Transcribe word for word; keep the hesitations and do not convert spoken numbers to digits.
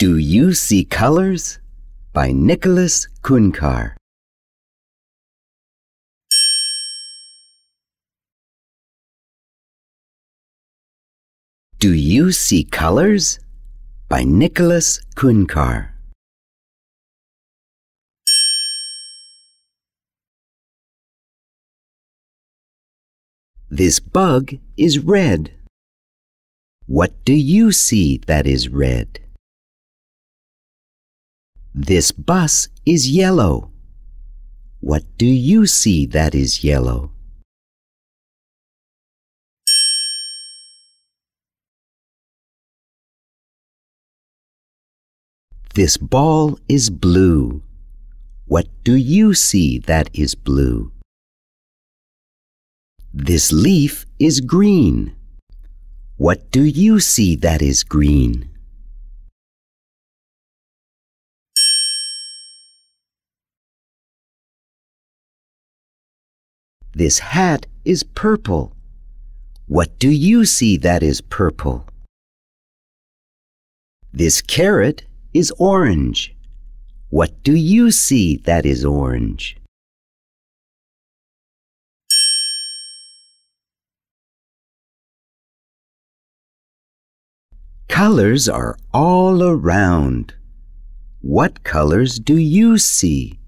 Do You See Colors? By Nicholas Kunkar. Do You See Colors? By Nicholas Kunkar. This bug is red. What do you see that is red? This bus is yellow. What do you see that is yellow? This ball is blue. What do you see that is blue? This leaf is green. What do you see that is green? This hat is purple. What do you see that is purple? This carrot is orange. What do you see that is orange? Colors are all around. What colors do you see?